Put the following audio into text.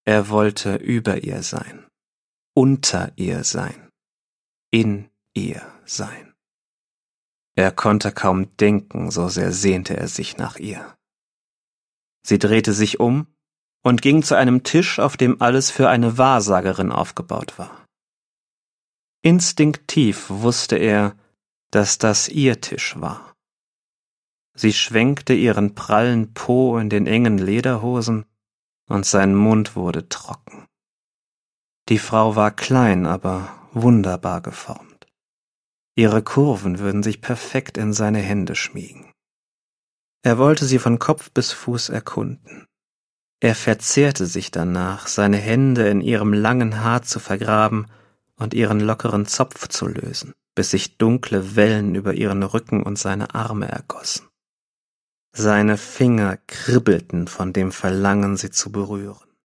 Er wollte über ihr sein, unter ihr sein, in ihr sein. Er konnte kaum denken, so sehr sehnte er sich nach ihr. Sie drehte sich um und ging zu einem Tisch, auf dem alles für eine Wahrsagerin aufgebaut war. Instinktiv wusste er, dass das ihr Tisch war. Sie schwenkte ihren prallen Po in den engen Lederhosen und sein Mund wurde trocken. Die Frau war klein, aber wunderbar geformt. Ihre Kurven würden sich perfekt in seine Hände schmiegen. Er wollte sie von Kopf bis Fuß erkunden. Er verzehrte sich danach, seine Hände in ihrem langen Haar zu vergraben und ihren lockeren Zopf zu lösen, bis sich dunkle Wellen über ihren Rücken und seine Arme ergossen. Seine Finger kribbelten von dem Verlangen, sie zu berühren.